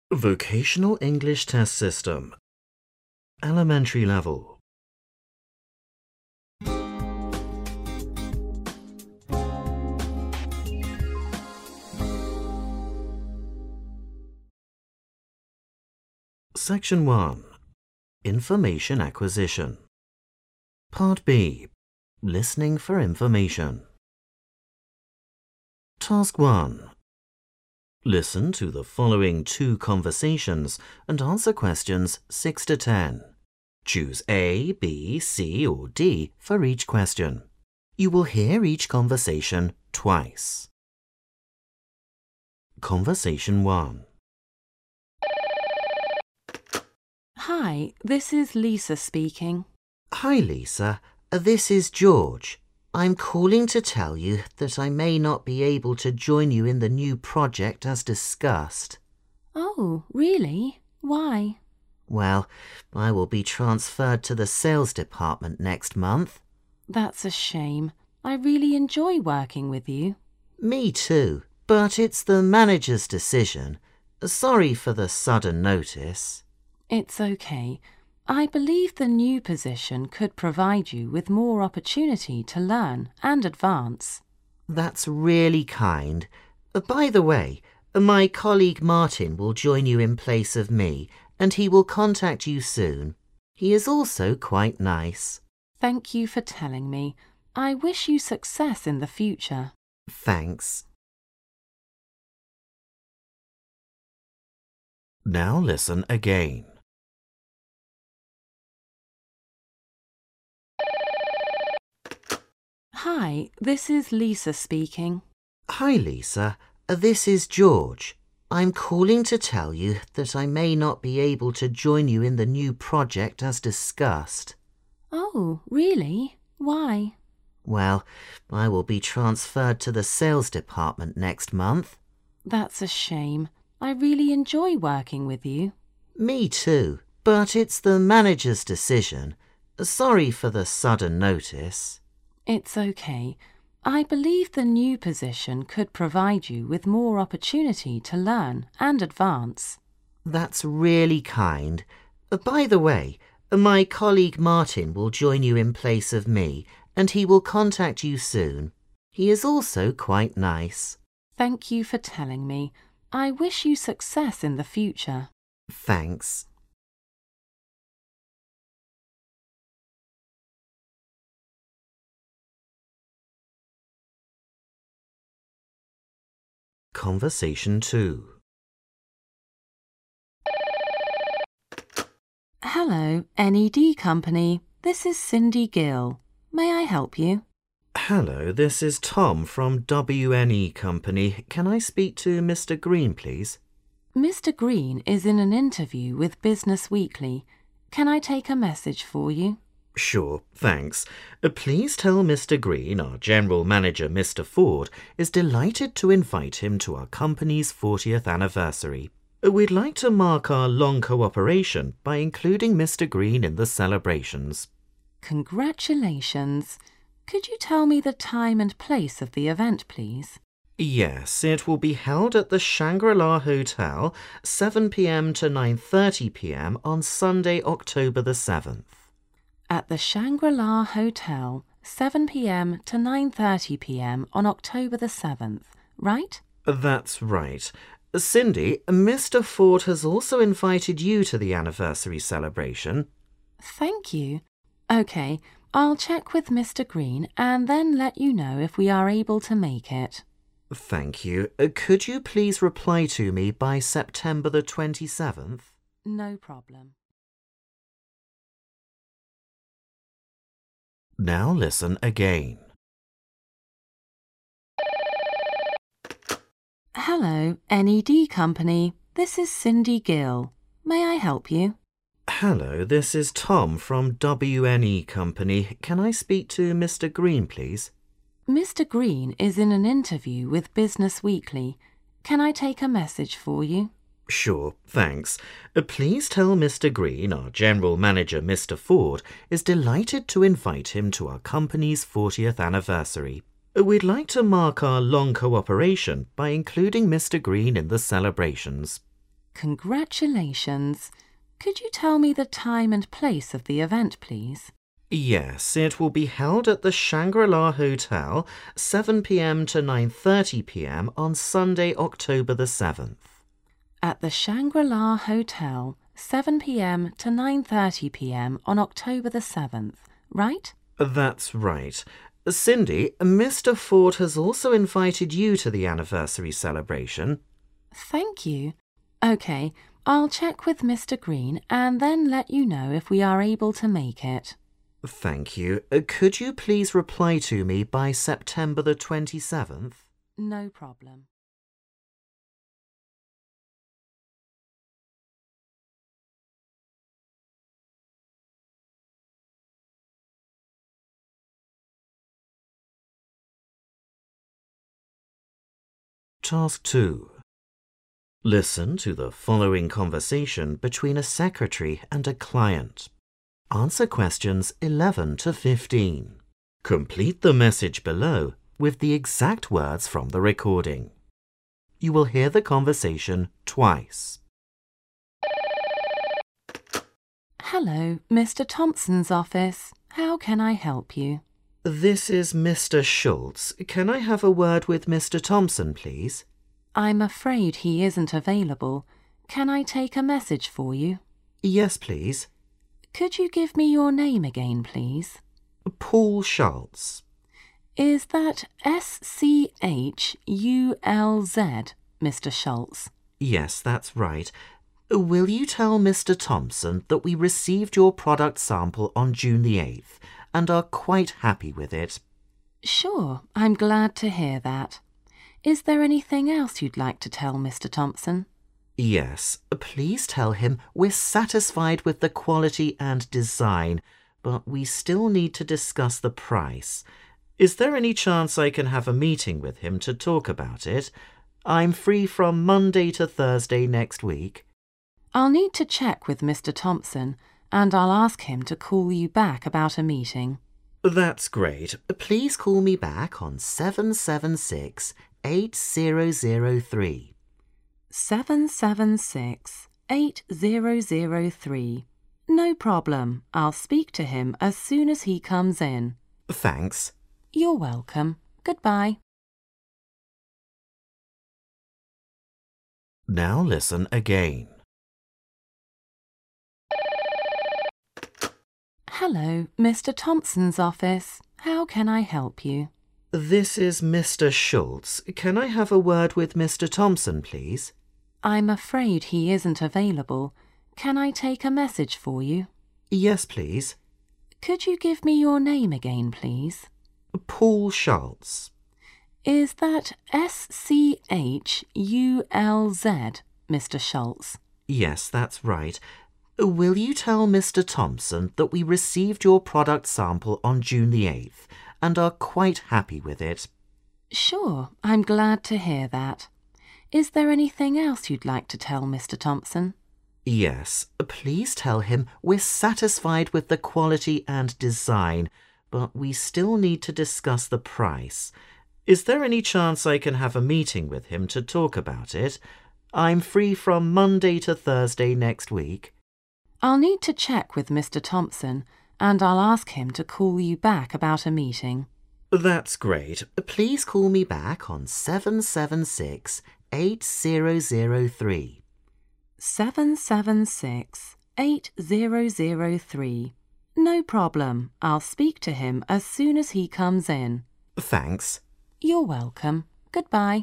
Vocational English Test System. Elementary level. Section 1. Information Acquisition. Part B. Listening for information. Task 1. Listen to the following 2 conversations and answer questions 6 to 10. Choose A, B, C, or D for each question. You will hear each conversation twice. Conversation 1. Hi, this is Lisa speaking. Hi, Lisa. This is George. I'm calling to tell you that I may not be able to join you in the new project as discussed. Oh, really? Why? Well, I will be transferred to the sales department next month. That's a shame. I really enjoy working with you. Me too, but it's the manager's decision. Sorry for the sudden notice. It's okay. I believe the new position could provide you with more opportunity to learn and advance. That's really kind. By the way, my colleague Martin will join you in place of me, and he will contact you soon. He is also quite nice. Thank you for telling me. I wish you success in the future. Thanks. Now listen again. Hi, this is Lisa speaking. Hi, Lisa. This is George. I'm calling to tell you that I may not be able to join you in the new project as discussed. Oh, really? Why? Well, I will be transferred to the sales department next month. That's a shame. I really enjoy working with you. Me too, but it's the manager's decision. Sorry for the sudden notice. It's okay. I believe the new position could provide you with more opportunity to learn and advance. That's really kind. By the way, my colleague Martin will join you in place of me, and he will contact you soon. He is also quite nice. Thank you for telling me. I wish you success in the future. Thanks. Conversation 2. Hello, NED Company. This is Cindy Gill. May I help you? Hello, this is Tom from WNE Company. Can I speak to Mr. Green, please? Mr. Green is in an interview with Business Weekly. Can I take a message for you? Sure, thanks. Please tell Mr. Green, our General Manager, Mr. Ford, is delighted to invite him to our company's 40th anniversary. We'd like to mark our long cooperation by including Mr. Green in the celebrations. Congratulations. Could you tell me the time and place of the event, please? Yes, it will be held at the Shangri-La Hotel, 7 p.m. to 9:30 p.m. on Sunday, October the 7th. At the Shangri-La Hotel, 7 p.m. to 9:30 p.m. on October the 7th, right? That's right. Cindy, Mr. Ford has also invited you to the anniversary celebration. Thank you. OK, I'll check with Mr. Green and then let you know if we are able to make it. Thank you. Could you please reply to me by September the 27th? No problem. Now listen again. Hello, NED Company. This is Cindy Gill. May I help you? Hello, this is Tom from WNE Company. Can I speak to Mr. Green, please? Mr. Green is in an interview with Business Weekly. Can I take a message for you? Sure, thanks. Please tell Mr. Green, our General Manager, Mr. Ford, is delighted to invite him to our company's 40th anniversary. We'd like to mark our long cooperation by including Mr. Green in the celebrations. Congratulations. Could you tell me the time and place of the event, please? Yes, it will be held at the Shangri-La Hotel, 7 p.m. to 9:30 p.m. on Sunday, October the 7th. At the Shangri-La Hotel, 7 p.m. to 9:30 p.m. on October the 7th, right? That's right. Cindy, Mr. Ford has also invited you to the anniversary celebration. Thank you. OK, I'll check with Mr. Green and then let you know if we are able to make it. Thank you. Could you please reply to me by September the 27th? No problem. Task 2. Listen to the following conversation between a secretary and a client. Answer questions 11 to 15. Complete the message below with the exact words from the recording. You will hear the conversation twice. Hello, Mr. Thompson's office. How can I help you? This is Mr. Schultz. Can I have a word with Mr. Thompson, please? I'm afraid he isn't available. Can I take a message for you? Yes, please. Could you give me your name again, please? Paul Schultz. Is that S-C-H-U-L-Z, Mr. Schultz? Yes, that's right. Will you tell Mr. Thompson that we received your product sample on June the 8th and are quite happy with it? Sure, I'm glad to hear that. Is there anything else you'd like to tell Mr. Thompson? Yes, please tell him we're satisfied with the quality and design, but we still need to discuss the price. Is there any chance I can have a meeting with him to talk about it? I'm free from Monday to Thursday next week. I'll need to check with Mr. Thompson, and I'll ask him to call you back about a meeting. That's great. Please call me back on 776-8003. 776-8003. No problem. I'll speak to him as soon as he comes in. Thanks. You're welcome. Goodbye. Now listen again. Hello, Mr. Thompson's office. How can I help you? This is Mr. Schultz. Can I have a word with Mr. Thompson, please? I'm afraid he isn't available. Can I take a message for you? Yes, please. Could you give me your name again, please? Paul Schultz. Is that S-C-H-U-L-Z, Mr. Schultz? Yes, that's right. Will you tell Mr. Thompson that we received your product sample on June the 8th and are quite happy with it? Sure, I'm glad to hear that. Is there anything else you'd like to tell Mr. Thompson? Yes, please tell him we're satisfied with the quality and design, but we still need to discuss the price. Is there any chance I can have a meeting with him to talk about it? I'm free from Monday to Thursday next week. I'll need to check with Mr. Thompson, and I'll ask him to call you back about a meeting. That's great. Please call me back on 776-8003. 776-8003. No problem. I'll speak to him as soon as he comes in. Thanks. You're welcome. Goodbye.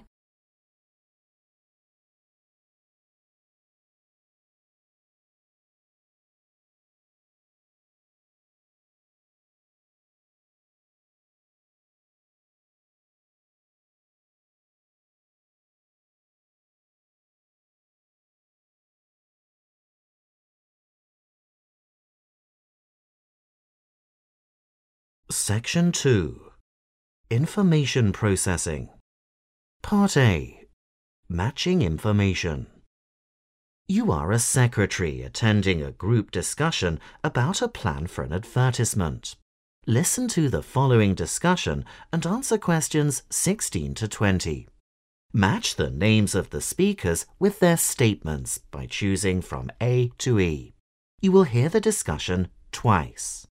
Section 2. Information Processing. Part A. Matching Information. You are a secretary attending a group discussion about a plan for an advertisement. Listen to the following discussion and answer questions 16 to 20. Match the names of the speakers with their statements by choosing from A to E. You will hear the discussion twice.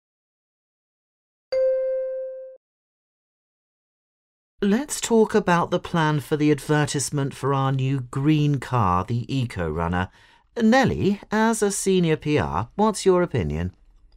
Let's talk about the plan for the advertisement for our new green car, the Eco Runner. Nellie, as a senior PR, what's your opinion?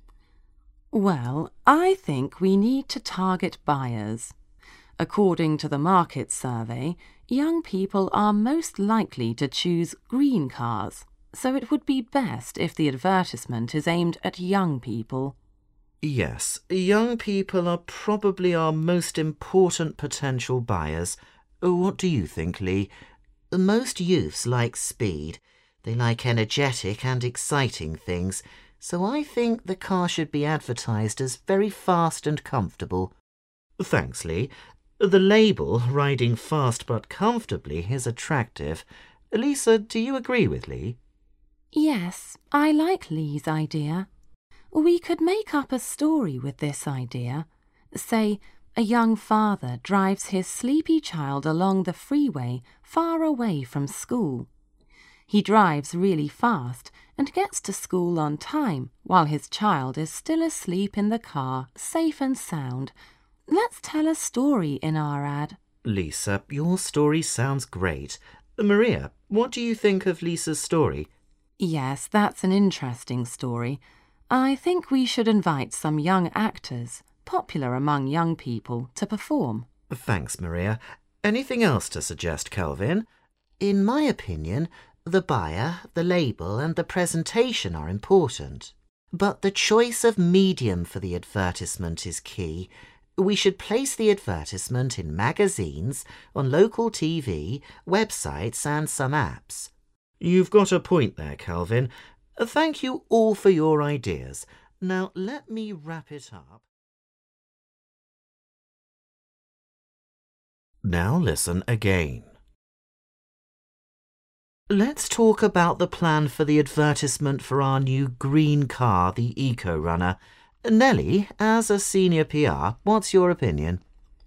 Well, I think we need to target buyers. According to the market survey, young people are most likely to choose green cars, so it would be best if the advertisement is aimed at young people. Yes, young people are probably our most important potential buyers. What do you think, Lee? Most youths like speed. They like energetic and exciting things, so I think the car should be advertised as very fast and comfortable. Thanks, Lee. The label, riding fast but comfortably, is attractive. Lisa, do you agree with Lee? Yes, I like Lee's idea. We could make up a story with this idea. Say, a young father drives his sleepy child along the freeway far away from school. He drives really fast and gets to school on time while his child is still asleep in the car, safe and sound. Let's tell a story in our ad. Lisa, your story sounds great. Maria, what do you think of Lisa's story? Yes, that's an interesting story. I think we should invite some young actors, popular among young people, to perform. Thanks, Maria. Anything else to suggest, Kelvin? In my opinion, the buyer, the label and the presentation are important. But the choice of medium for the advertisement is key. We should place the advertisement in magazines, on local TV, websites and some apps. You've got a point there, Kelvin. Thank you all for your ideas. Now let me wrap it up. Now listen again. Let's talk about the plan for the advertisement for our new green car, the Eco Runner. Nellie, as a senior PR, what's your opinion?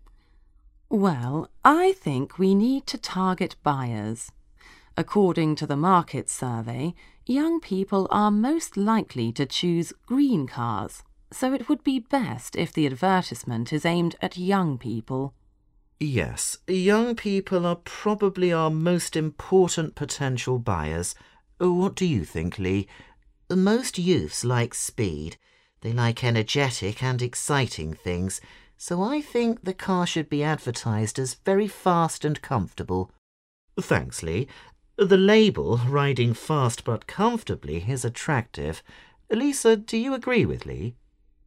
Well, I think we need to target buyers. According to the market survey, young people are most likely to choose green cars, so it would be best if the advertisement is aimed at young people. Yes, young people are probably our most important potential buyers. What do you think, Lee? Most youths like speed. They like energetic and exciting things, so I think the car should be advertised as very fast and comfortable. Thanks, Lee. The label, riding fast but comfortably, is attractive. Lisa, do you agree with Lee?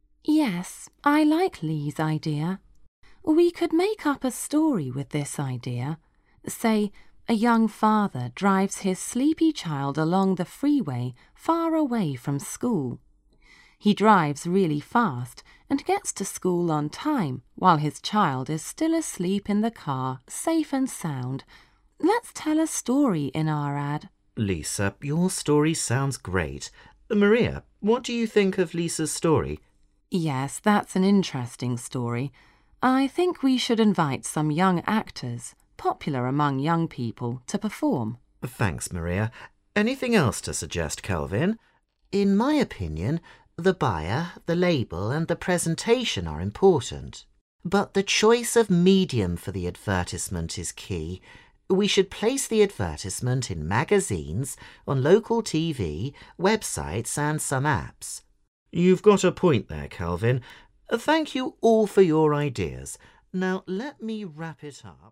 Yes, I like Lee's idea. We could make up a story with this idea. Say, a young father drives his sleepy child along the freeway far away from school. He drives really fast and gets to school on time while his child is still asleep in the car, safe and sound. Let's tell a story in our ad. Lisa, your story sounds great. Maria, what do you think of Lisa's story? Yes, that's an interesting story. I think we should invite some young actors, popular among young people, to perform. Thanks, Maria. Anything else to suggest, Kelvin? In my opinion, the buyer, the label and the presentation are important. But the choice of medium for the advertisement is key. We should place the advertisement in magazines, on local TV, websites and some apps. You've got a point there, Kelvin. Thank you all for your ideas. Now let me wrap it up.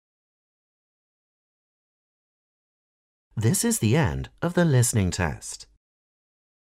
This is the end of the listening test.